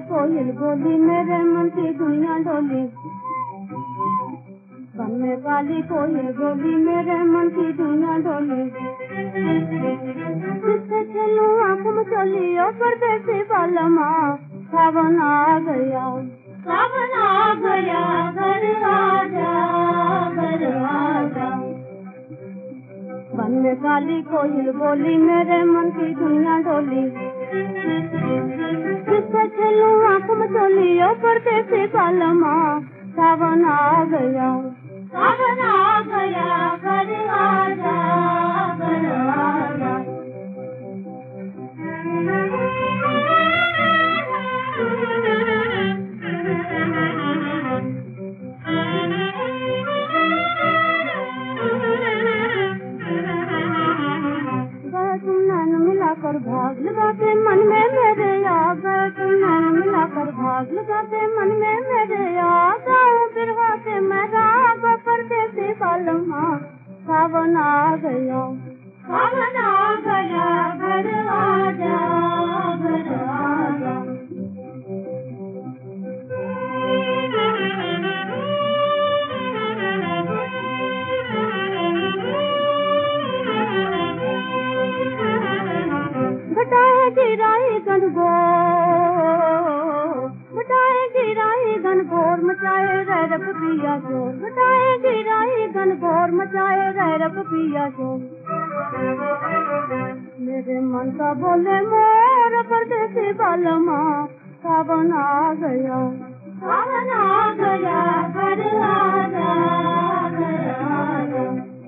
कोयल बोली मेरे मन की दुनिया डोली। वन में काली कोयल बोली मेरे मन की दुनिया डोली। किससे खेलूं आँख में चोली ओ परदेसी बालमा, सावन आ गया, सावन आ गया, घर आजा, घर आजा। वन में काली कोयल बोली मेरे मन की दुनिया डोली। किससे खेलूं आँख में चोली ओ परदेसी बालमा, सावन आ गया, सावन आ गया, घर आजा, घर आजा। तुम नैन मिलाकर भाग लगाते मन में मेरे आ गए, तुम नैन मिलाकर भाग लगाते मन में मेरे आ गए। बिरहाते मैं राग परदेसी बालमा, सावन आ गया, सावन आ गया, घर आजा, घर आजा। घटाएगी राही गनगोर, घटाएगी राही गनगोर, मचाए रैरप पिया शोर, घटाएगी राही गनगोर, मचाए रैरप पिया शोर। मेरे मन का बोले मोर परदेसी बालमा, सावन आ गया, सावन आ गया, घर आजा, घर आजा।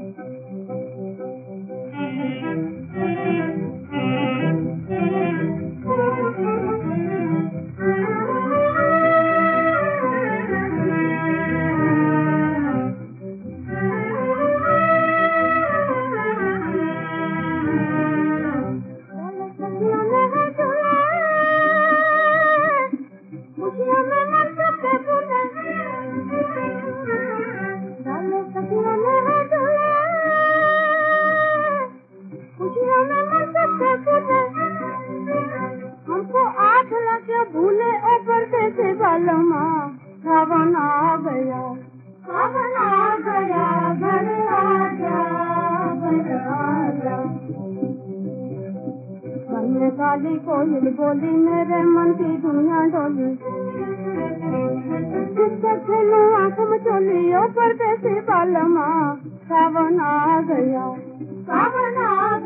हमको आठ लगे भूले ओ परदेसी बालमा, सावन आ गया, सावन आ गया, घर आजा, घर आजा। वन में काली कोयल बोली मेरे मन की दुनिया डोली। किससे खेलूं आँख में चोली ओ परदेसी बालमा, सावन आ गया, सावन आ